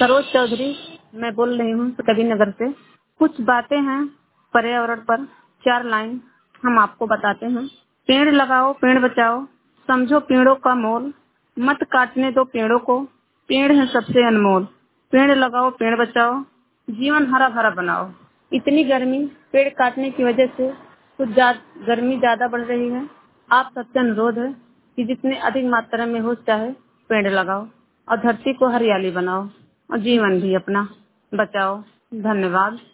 सरोज चौधरी मैं बोल रही हूँ कबीर नगर से। कुछ बातें हैं पर्यावरण पर, 4 लाइन हम आपको बताते हैं। पेड़ लगाओ पेड़ बचाओ, समझो पेड़ों का मोल, मत काटने दो पेड़ों को, पेड़ है सबसे अनमोल। पेड़ लगाओ पेड़ बचाओ, जीवन हरा भरा बनाओ। इतनी गर्मी पेड़ काटने की वजह से गर्मी ज्यादा बढ़ रही है। आप सबसे अनुरोध है कि जितने अधिक मात्रा में हो चाहे पेड़ लगाओ और धरती को हरियाली बनाओ और जीवन भी अपना बचाओ। धन्यवाद।